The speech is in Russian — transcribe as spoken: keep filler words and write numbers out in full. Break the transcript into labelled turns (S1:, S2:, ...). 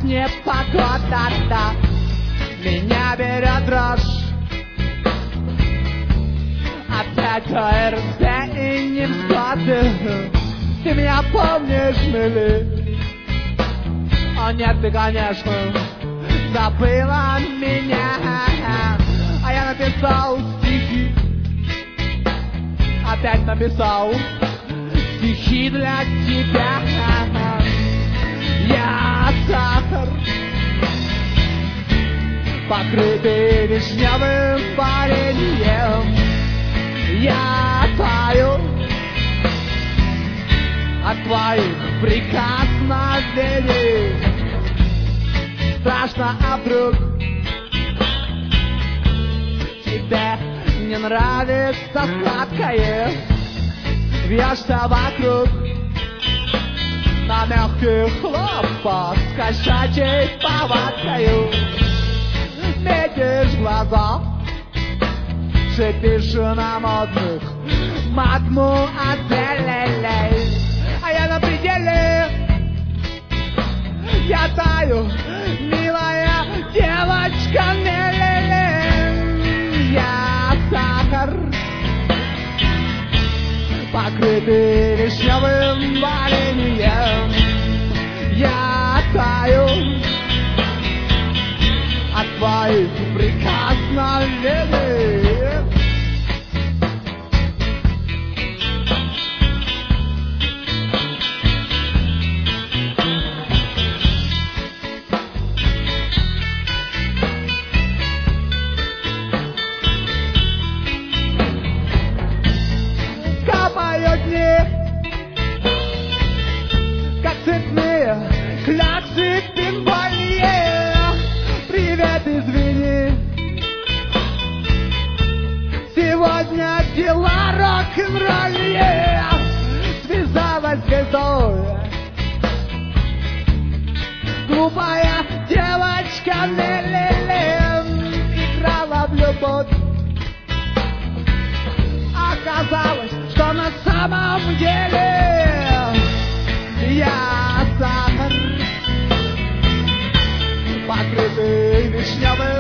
S1: непогода, да, меня берет дрожь. Опять ОРТ и невзгоды. Ты меня помнишь, милый? О нет, ты, конечно, забыла меня. А я написал стихи. Опять написал стихи для тебя. Я сахар, покрытый вишневым вареньем. Я таю от твоих прикосновений. Страшно, а вдруг тебе не нравится сладкое? Вьешься вокруг на мягких лапах с кошачьей повадкою. Метишь глаза, шипишь на модных магму отелей. А я на пределе, я таю, милая девочка, не-ле-ле. Я сахар, покрытый вишневым вареньем. Я таю от твоих прикосновений. Капают дни, как цветные кляксы пинболье. Привет, извини, сегодня дела рок-н-роллье. Связалась звездой глупая девочка, не-ле-ле. Играла в любовь, оказалось, что на самом деле я сахар, покрытый вишневым